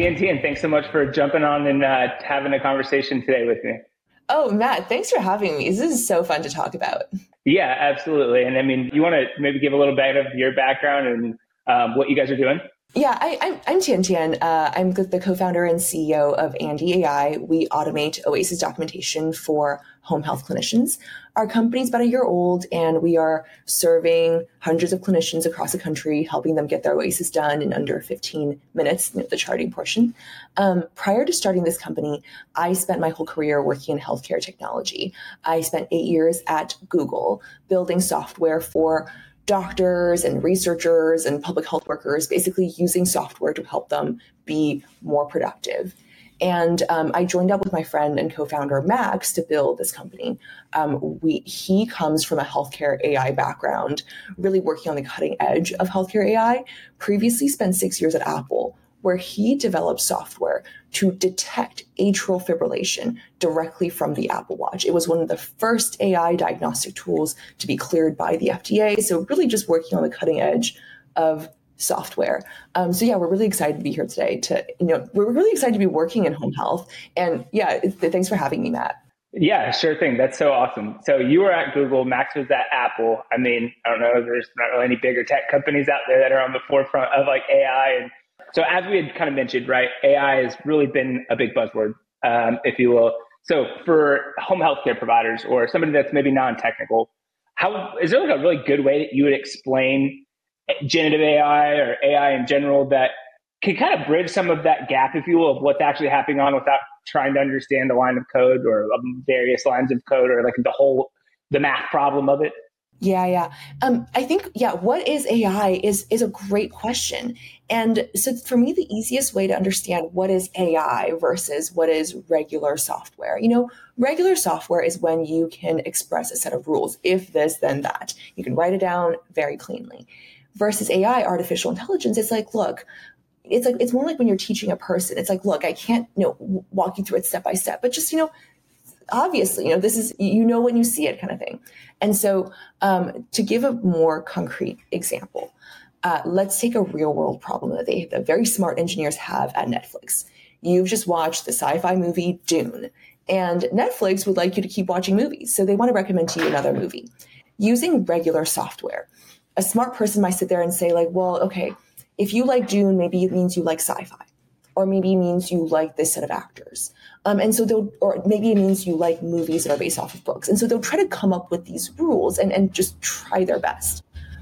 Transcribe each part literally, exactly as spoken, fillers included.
T N T, and thanks so much for jumping on and uh, having a conversation today with me. Oh, Matt, thanks for having me. This is so fun to talk about. Yeah, absolutely. And I mean, you want to maybe give a little bit of your background and um, what you guys are doing? Yeah, I, I'm, I'm Tian Tian. Uh, I'm the co-founder and C E O of Andy A I. We automate OASIS documentation for home health clinicians. Our company's about a year old, and we are serving hundreds of clinicians across the country, helping them get their OASIS done in under fifteen minutes, you know, the charting portion. Um, prior to starting this company, I spent my whole career working in healthcare technology. I spent eight years at Google building software for doctors and researchers and public health workers, basically using software to help them be more productive. And um, I joined up with my friend and co-founder Max to build this company. Um, we he comes from a healthcare A I background, really working on the cutting edge of healthcare A I. Previously spent six years at Apple, where he developed software to detect atrial fibrillation directly from the Apple Watch. It was one of the first A I diagnostic tools to be cleared by the F D A. So really just working on the cutting edge of software. Um, so yeah, we're really excited to be here today to, you know, we're really excited to be working in home health. And yeah, thanks for having me, Matt. Yeah, sure thing. That's so awesome. So you were at Google, Max was at Apple. I mean, I don't know, there's not really any bigger tech companies out there that are on the forefront of like A I. And so as we had kind of mentioned, right, A I has really been a big buzzword, um, if you will. So for home healthcare providers or somebody that's maybe non-technical, how is there like a really good way that you would explain generative A I or A I in general that can kind of bridge some of that gap, if you will, of what's actually happening on without trying to understand the line of code or um, various lines of code or like the whole, the math problem of it? Yeah, yeah. Um, I think, yeah, what is A I is is a great question. And so for me, the easiest way to understand what is A I versus what is regular software, you know, regular software is when you can express a set of rules. If this, then that. You can write it down very cleanly. Versus A I, artificial intelligence, it's like, look, it's like, it's more like when you're teaching a person. It's like, look, I can't, you know, walk you through it step by step, but just, you know, obviously, you know, this is, you know, when you see it kind of thing. And so um, to give a more concrete example, uh, let's take a real world problem that they, the very smart engineers have at Netflix. You've just watched the sci-fi movie Dune, and Netflix would like you to keep watching movies. So they want to recommend to you another movie. Using regular software, a smart person might sit there and say like, well, okay, if you like Dune, maybe it means you like sci-fi, or maybe it means you like this set of actors. Um, and so they'll, or maybe it means you like movies that are based off of books. And so they'll try to come up with these rules and, and just try their best.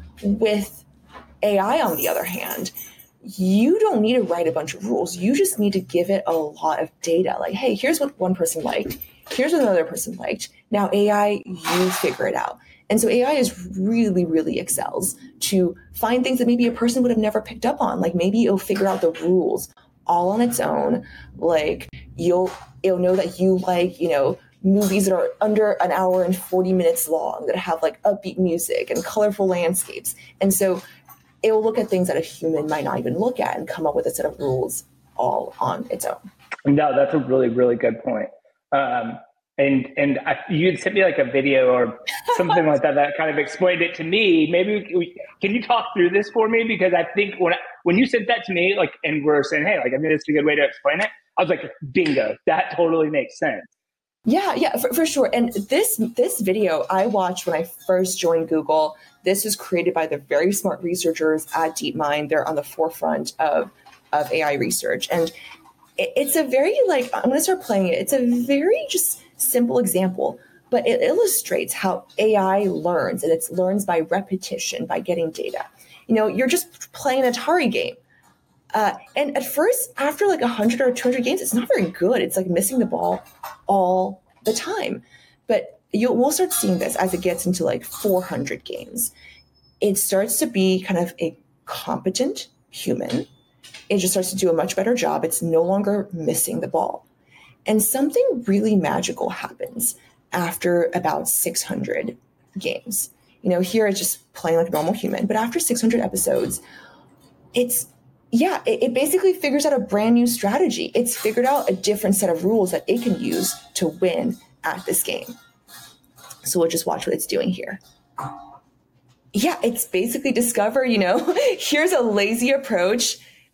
With A I, on the other hand, you don't need to write a bunch of rules. You just need to give it a lot of data. Like, hey, here's what one person liked. Here's what another person liked. Now A I, you figure it out. And so A I is really, really excels to find things that maybe a person would have never picked up on. Like maybe it'll figure out the rules all on its own. Like you'll, it'll know that you like, you know, movies that are under an hour and forty minutes long that have like upbeat music and colorful landscapes. And so it will look at things that a human might not even look at and come up with a set of rules all on its own. No, that's a really, really good point. Um, and and I, you'd sent me like a video or something like that that kind of explained it to me. Maybe we, can you talk through this for me? Because I think when I, when you sent that to me, like, and we're saying, hey, like, I mean, it's a good way to explain it. I was like, bingo, that totally makes sense. Yeah, yeah, for, for sure. And this this video I watched when I first joined Google. This was created by the very smart researchers at DeepMind. They're on the forefront of, of A I research. And it, it's a very, like, I'm going to start playing it. It's a very just simple example, but it illustrates how A I learns. And it learns by repetition, by getting data. You know, you're just playing an Atari game. Uh, and at first, after like one hundred or two hundred games, it's not very good. It's like missing the ball all the time. But you'll, we'll start seeing this as it gets into like four hundred games. It starts to be kind of a competent human. It just starts to do a much better job. It's no longer missing the ball. And something really magical happens after about six hundred games. You know, here it's just playing like a normal human. But after six hundred episodes, it's Yeah, it, it basically figures out a brand new strategy. It's figured out a different set of rules that it can use to win at this game. So we'll just watch what it's doing here. Yeah, it's basically discover, you know, here's a lazy approach.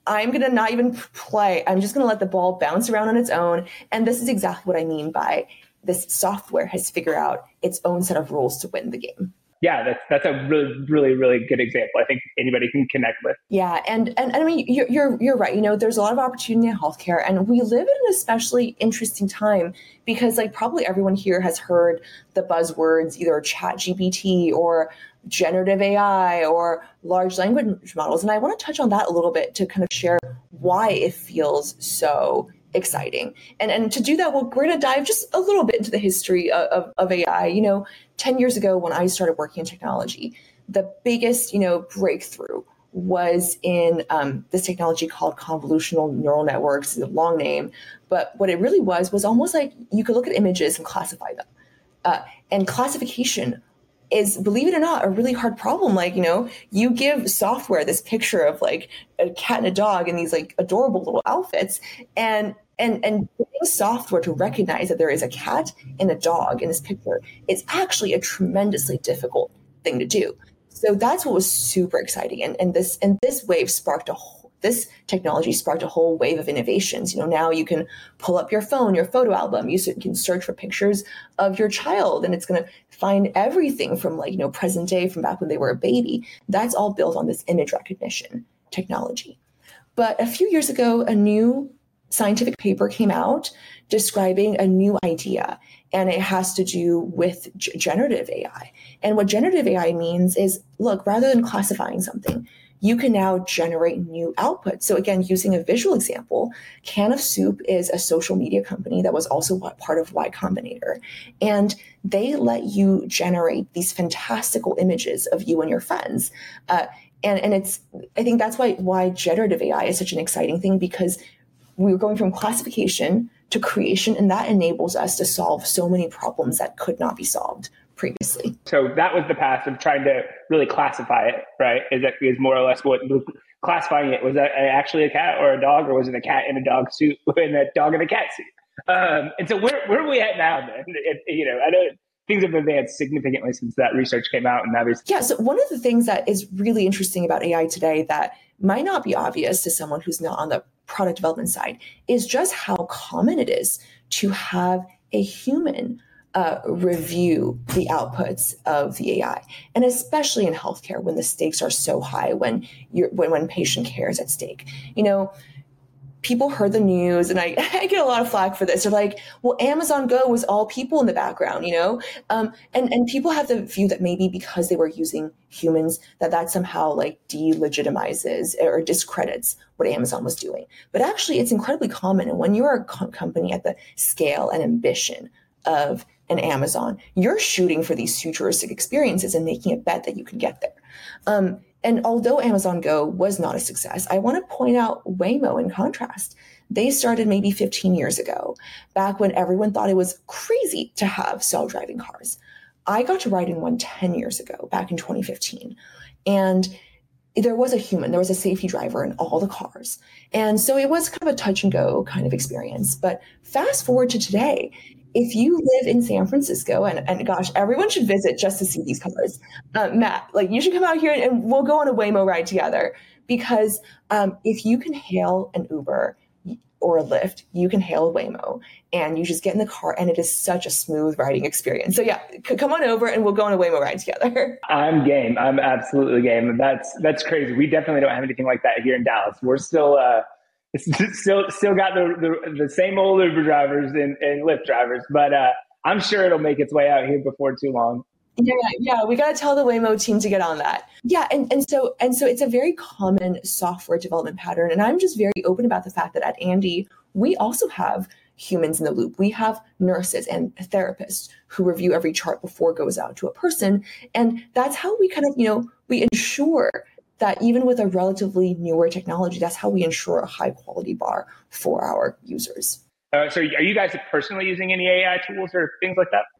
I'm going to not even play. I'm just going to let the ball bounce around on its own. And this is exactly what I mean by this software has figured out its own set of rules to win the game. Yeah, that's that's a really, really, really good example. I think anybody can connect with. Yeah, and and, and I mean, you're, you're you're right. You know, there's a lot of opportunity in healthcare, and we live in an especially interesting time because, like, probably everyone here has heard the buzzwords, either Chat G P T or generative A I or large language models. And I want to touch on that a little bit to kind of share why it feels so exciting. And and to do that, well, we're going to dive just a little bit into the history of, of, of A I. You know, ten years ago when I started working in technology, the biggest, you know, breakthrough was in um, this technology called convolutional neural networks. It's a long name, but what it really was was almost like you could look at images and classify them. Uh, and classification is, believe it or not, a really hard problem. Like, you know, you give software this picture of like a cat and a dog in these like adorable little outfits, and and and getting software to recognize that there is a cat and a dog in this picture is actually a tremendously difficult thing to do. So that's what was super exciting, and and this and this wave sparked a whole, this technology sparked a whole wave of innovations. You know, now you can pull up your phone, your photo album, you can search for pictures of your child, and it's going to find everything from like, you know, present day, from back when they were a baby. That's all built on this image recognition technology. But a few years ago, a new scientific paper came out describing a new idea, and it has to do with g- generative A I. And what generative A I means is, look, rather than classifying something, you can now generate new outputs. So again, using a visual example, Can of Soup is a social media company that was also part of Y Combinator. And they let you generate these fantastical images of you and your friends. Uh, and, and it's, I think that's why, why generative A I is such an exciting thing, because we're going from classification to creation, and that enables us to solve so many problems that could not be solved previously. So that was the past of trying to really classify it, right? Is that is more or less what classifying it? Was that actually a cat or a dog, or was it a cat in a dog suit and a dog in a cat suit? Um, and so where where are we at now then? It, you know, I know things have advanced significantly since that research came out, and obviously, yeah. So one of the things that is really interesting about A I today that might not be obvious to someone who's not on the product development side is just how common it is to have a human uh, review the outputs of the A I, and especially in healthcare when the stakes are so high, when you're when, when patient care is at stake. You know, people heard the news, and I, I get a lot of flack for this. They're like, well, Amazon Go was all people in the background, you know? Um, and, and people have the view that maybe because they were using humans, that that somehow like delegitimizes or discredits what Amazon was doing. But actually, it's incredibly common. And when you're a co- company at the scale and ambition of an Amazon, you're shooting for these futuristic experiences and making a bet that you can get there. Um, And although Amazon Go was not a success, I want to point out Waymo in contrast. They started maybe fifteen years ago, back when everyone thought it was crazy to have self-driving cars. I got to ride in one ten years ago, back in twenty fifteen. And there was a human, there was a safety driver in all the cars. And so it was kind of a touch and go kind of experience. But fast forward to today, if you live in San Francisco, and, and gosh, everyone should visit just to see these cars. Uh, Matt, like you should come out here and we'll go on a Waymo ride together, because um, if you can hail an Uber or a Lyft, you can hail a Waymo, and you just get in the car, and it is such a smooth riding experience. So yeah, c- come on over and we'll go on a Waymo ride together. I'm game. I'm absolutely game. And that's, that's crazy. We definitely don't have anything like that here in Dallas. We're still, uh, still, still got the, the, the same old Uber drivers and, and Lyft drivers, but, uh, I'm sure it'll make its way out here before too long. Yeah, yeah, we got to tell the Waymo team to get on that. Yeah, and, and so and so it's a very common software development pattern. And I'm just very open about the fact that at Andy, we also have humans in the loop. We have nurses and therapists who review every chart before it goes out to a person. And that's how we kind of, you know, we ensure that even with a relatively newer technology, that's how we ensure a high quality bar for our users. Uh, so are you guys personally using any A I tools or things like that?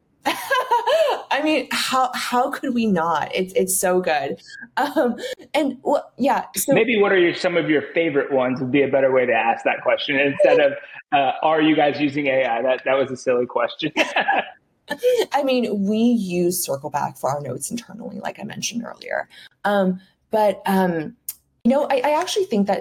I mean, how how could we not? It's it's so good. Um, and well, yeah. So maybe what are your, some of your favorite ones would be a better way to ask that question instead of uh, are you guys using A I? That that was a silly question. I mean, we use Circleback for our notes internally, like I mentioned earlier. Um, but um, you know, I, I actually think that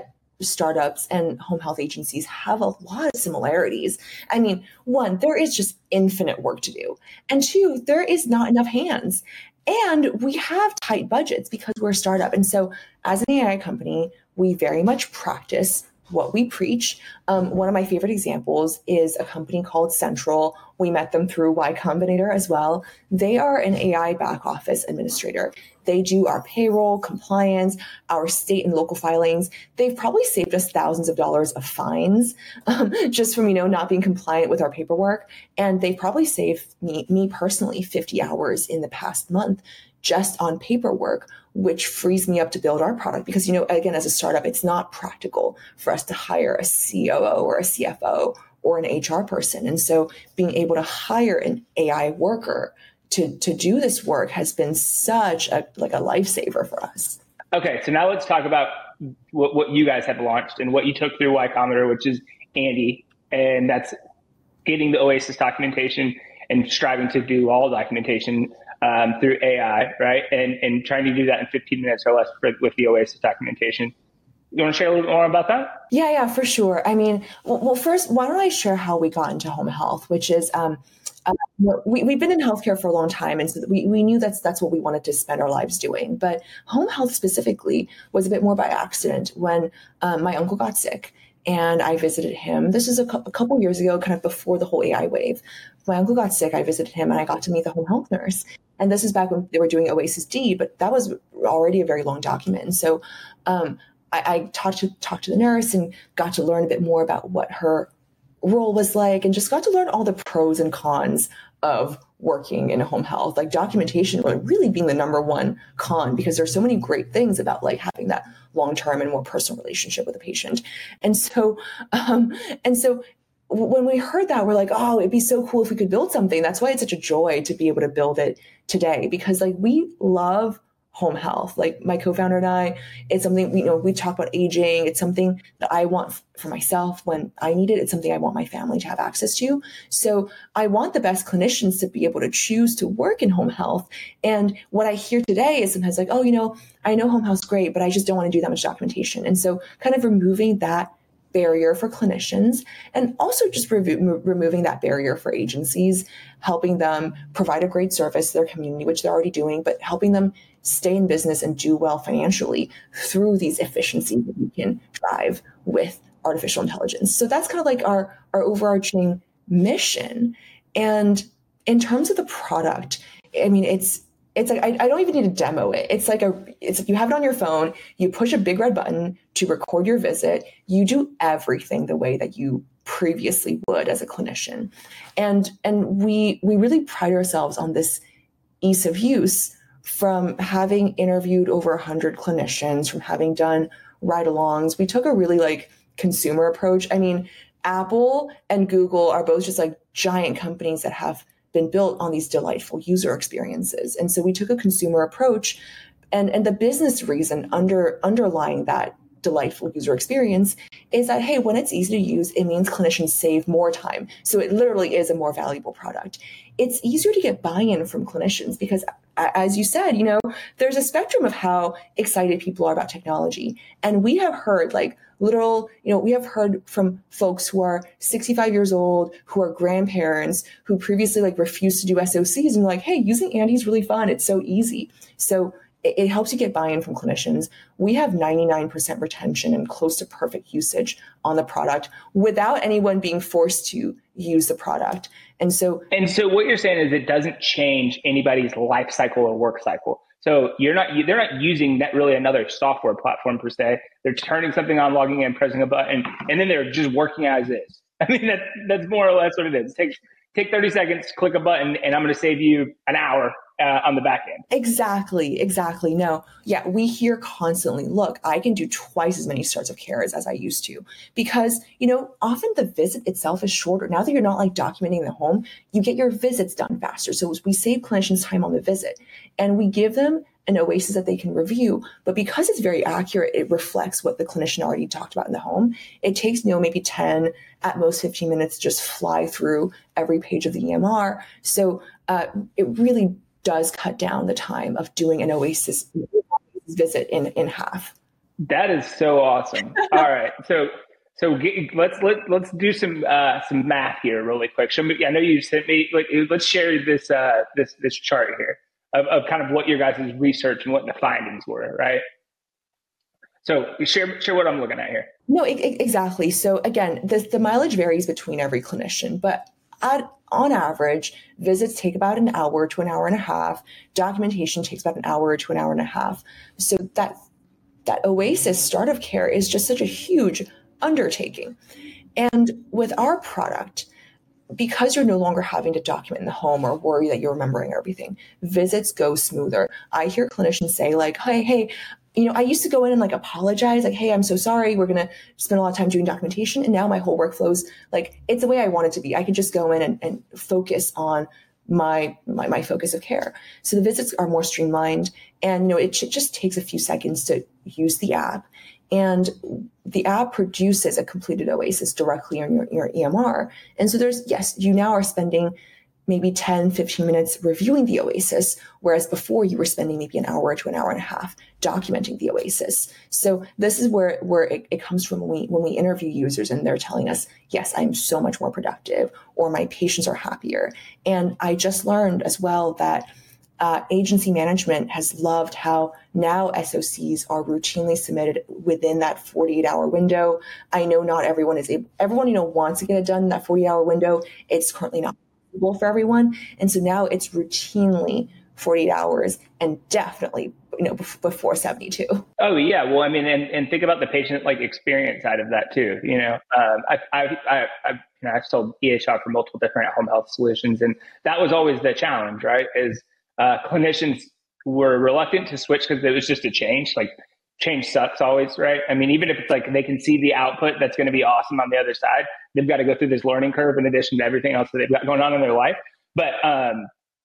startups and home health agencies have a lot of similarities. I mean, one, there is just infinite work to do. And two, there is not enough hands. And we have tight budgets because we're a startup. And so as an A I company, we very much practice what we preach. Um, one of my favorite examples is a company called Central. We met them through Y Combinator as well. They are an A I back office administrator. They do our payroll, compliance, our state and local filings. They've probably saved us thousands of dollars of fines um, just from, you know, not being compliant with our paperwork. And they probably saved me, me personally fifty hours in the past month just on paperwork, which frees me up to build our product. Because, you know, again, as a startup, it's not practical for us to hire a C O O or a C F O or an H R person. And so being able to hire an A I worker to, to do this work has been such a like a lifesaver for us. Okay, so now let's talk about what, what you guys have launched and what you took through Y Combinator, which is Andy, and that's getting the Oasis documentation and striving to do all documentation Um, through A I, right? And and trying to do that in fifteen minutes or less for, with the Oasis documentation. You want to share a little bit more about that? Yeah, yeah, for sure. I mean, well, well first, why don't I share how we got into home health, which is um, uh, we, we've been in healthcare for a long time. And so we, we knew that's, that's what we wanted to spend our lives doing. But home health specifically was a bit more by accident when um, my uncle got sick. And I visited him. This is a, cu- a couple years ago, kind of before the whole A I wave. My uncle got sick. I visited him and I got to meet the home health nurse. And this is back when they were doing Oasis D, but that was already a very long document. And so um, I, I talked to talked to the nurse and got to learn a bit more about what her role was like, and just got to learn all the pros and cons of working in home health, like documentation really being the number one con, because there's so many great things about like having that long-term and more personal relationship with a patient. And so, um, and so when we heard that, we're like, oh, it'd be so cool if we could build something. That's why it's such a joy to be able to build it today, because like we love home health. Like my co-founder and I, it's something, you know, we talk about aging. It's something that I want for myself when I need it. It's something I want my family to have access to. So I want the best clinicians to be able to choose to work in home health. And what I hear today is sometimes like, oh, you know, I know home health's great, but I just don't want to do that much documentation. And so kind of removing that barrier for clinicians, and also just re- removing that barrier for agencies, helping them provide a great service to their community, which they're already doing, but helping them stay in business and do well financially through these efficiencies that we can drive with artificial intelligence. So that's kind of like our, our overarching mission. And in terms of the product, I mean, it's It's like, I, I don't even need to demo it. It's like a, it's you have it on your phone, you push a big red button to record your visit. You do everything the way that you previously would as a clinician. And, and we, we really pride ourselves on this ease of use, from having interviewed over a hundred clinicians, from having done ride-alongs. We took a really like consumer approach. I mean, Apple and Google are both just like giant companies that have been built on these delightful user experiences. And so we took a consumer approach, and, and the business reason under underlying that delightful user experience is that, hey, when it's easy to use, it means clinicians save more time. So it literally is a more valuable product. It's easier to get buy-in from clinicians because, as you said, you know, there's a spectrum of how excited people are about technology. And we have heard like literal, you know, we have heard from folks who are sixty-five years old, who are grandparents, who previously like refused to do S O Cs, and like, hey, using Andy is really fun. It's so easy. So it, it helps you get buy-in from clinicians. We have ninety-nine percent retention and close to perfect usage on the product without anyone being forced to use the product. And so, and so what you're saying is it doesn't change anybody's life cycle or work cycle. So you're not, they're not using that really another software platform per se. They're turning something on, logging in, pressing a button, and then they're just working as is. I mean, that's, that's more or less what it is. Take, take thirty seconds, click a button, and I'm going to save you an hour uh, on the back end. Exactly, exactly. No, yeah, we hear constantly, look, I can do twice as many starts of care as, as I used to, because, you know, often the visit itself is shorter. Now that you're not like documenting the home, you get your visits done faster. So we save clinicians time on the visit, and we give them an Oasis that they can review. But because it's very accurate, it reflects what the clinician already talked about in the home. It takes, you know, maybe ten, at most fifteen minutes to just fly through every page of the E M R. So uh, it really does cut down the time of doing an Oasis visit in, in half. That is so awesome. All right. So so get, let's let let's do some uh, some math here really quick. Show me, I know you sent me like let's share this uh, this this chart here of, of kind of what your guys' research and what the findings were, right? So share share what I'm looking at here. No, it, it, exactly. So again, the, the mileage varies between every clinician, but at, on average, visits take about an hour to an hour and a half. Documentation takes about an hour to an hour and a half. So that that OASIS start of care is just such a huge undertaking. And with our product, because you're no longer having to document in the home or worry that you're remembering everything, visits go smoother. I hear clinicians say like, hey, hey, you know, I used to go in and like apologize, like, hey, I'm so sorry. We're going to spend a lot of time doing documentation. And now my whole workflow's like, it's the way I want it to be. I can just go in and, and focus on my, my, my focus of care. So the visits are more streamlined, and, you know, it just takes a few seconds to use the app. And the app produces a completed OASIS directly on your, your E M R. And so there's, yes, you now are spending maybe ten, fifteen minutes reviewing the OASIS, whereas before you were spending maybe an hour to an hour and a half documenting the OASIS. So this is where, where it, it comes from when we, when we interview users and they're telling us, yes, I'm so much more productive, or my patients are happier. And I just learned as well that Uh, agency management has loved how now S O Cs are routinely submitted within that forty-eight hour window. I know not everyone is able, everyone, you know, wants to get it done in that forty hour window. It's currently not possible for everyone. And so now it's routinely forty-eight hours, and definitely, you know, before seventy-two. Oh yeah. Well, I mean, and, and think about the patient like experience side of that too. You know, um, I, I, I, I, you know, I've sold E H R for multiple different home health solutions, and that was always the challenge, right? Is Uh, clinicians were reluctant to switch because it was just a change. Like change sucks always, right? I mean, even if it's like they can see the output that's going to be awesome on the other side, they've got to go through this learning curve in addition to everything else that they've got going on in their life. But um,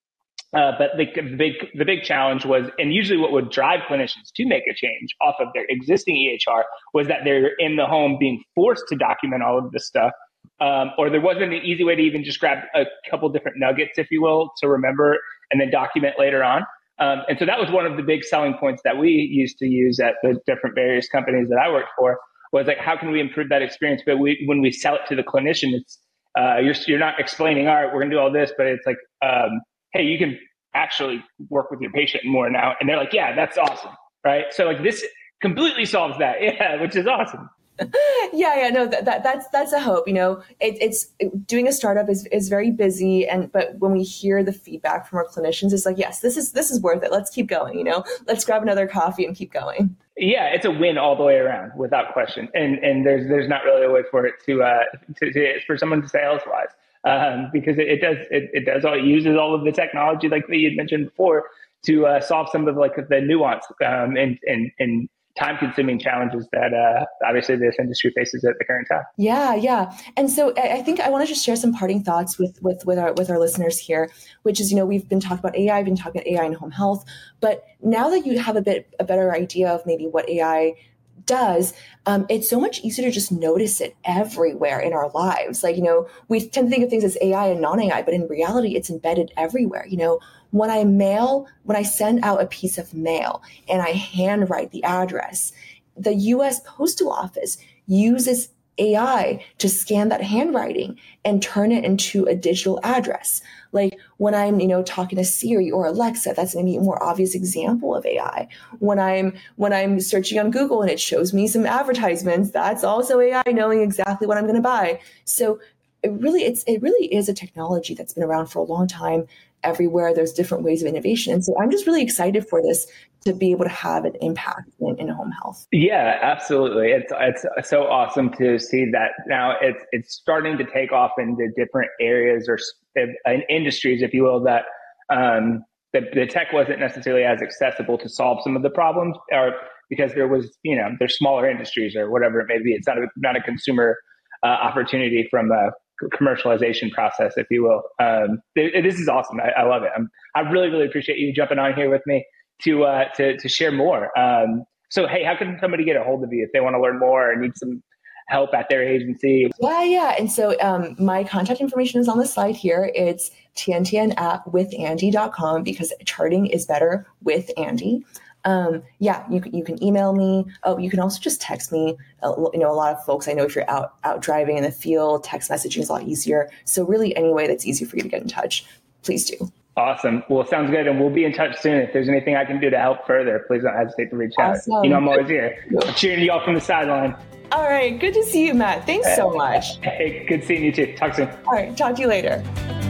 uh, but the, the big the big challenge was, and usually what would drive clinicians to make a change off of their existing E H R was that they're in the home being forced to document all of this stuff. Um, or there wasn't an easy way to even just grab a couple different nuggets, if you will, to remember and then document later on. Um, and so that was one of the big selling points that we used to use at the different various companies that I worked for, was like, how can we improve that experience? But we, when we sell it to the clinician, it's uh, you're, you're not explaining, all right, we're going to do all this, but it's like, um, hey, you can actually work with your patient more now. And they're like, yeah, that's awesome, right? So like this completely solves that, yeah, which is awesome. yeah, yeah, no, that, that that's that's a hope. You know, it, it's it, doing a startup is is very busy, and but when we hear the feedback from our clinicians, it's like, yes, this is this is worth it. Let's keep going. You know, let's grab another coffee and keep going. Yeah, it's a win all the way around, without question. And and there's there's not really a way for it to uh to, to for someone to say elsewise, um, because it, it does it, it does all it uses all of the technology like that you had mentioned before to uh, solve some of like the nuance um, and and and. time-consuming challenges that uh, obviously this industry faces at the current time. Yeah, yeah, and so I think I want to just share some parting thoughts with with with our with our listeners here, which is, you know, we've been talking about A I, I've been talking about A I in home health, but now that you have a bit a better idea of maybe what A I does, um, it's so much easier to just notice it everywhere in our lives. Like, you know, we tend to think of things as A I and non-A I, but in reality, it's embedded everywhere. You know, when I mail, when I send out a piece of mail and I handwrite the address, the U S Postal Office uses A I to scan that handwriting and turn it into a digital address. Like when I'm, you know, talking to Siri or Alexa, that's maybe a more obvious example of A I. When I'm when I'm searching on Google and it shows me some advertisements, that's also A I knowing exactly what I'm going to buy. So it really, it's it really is a technology that's been around for a long time. Everywhere there's different ways of innovation, and so I'm just really excited for this to be able to have an impact in, in home health. Yeah, absolutely. It's it's so awesome to see that now it's it's starting to take off into different areas or in industries, if you will, that um, the, the tech wasn't necessarily as accessible to solve some of the problems, or because there was, you know, there's smaller industries or whatever it may be. It's not a, not a consumer uh, opportunity from a commercialization process, if you will. Um, it, this is awesome. I, I love it. I'm, I really, really appreciate you jumping on here with me to uh, to to share more. Um, so, hey, how can somebody get a hold of you if they want to learn more or need some help at their agency? Yeah, yeah. And so um, my contact information is on the slide here. It's T N T N at with Andy dot com, because charting is better with Andy. um, yeah, you can, you can email me. Oh, you can also just text me. Uh, you know, a lot of folks, I know if you're out, out driving in the field, text messaging is a lot easier. So really any way that's easy for you to get in touch, please do. Awesome. Well, sounds good. And we'll be in touch soon. If there's anything I can do to help further, please don't hesitate to reach Awesome. out. You know, I'm always here. I'm cheering you all from the sideline. All right. Good to see you, Matt. Thanks so much. Hey, good seeing you too. Talk soon. All right. Talk to you later.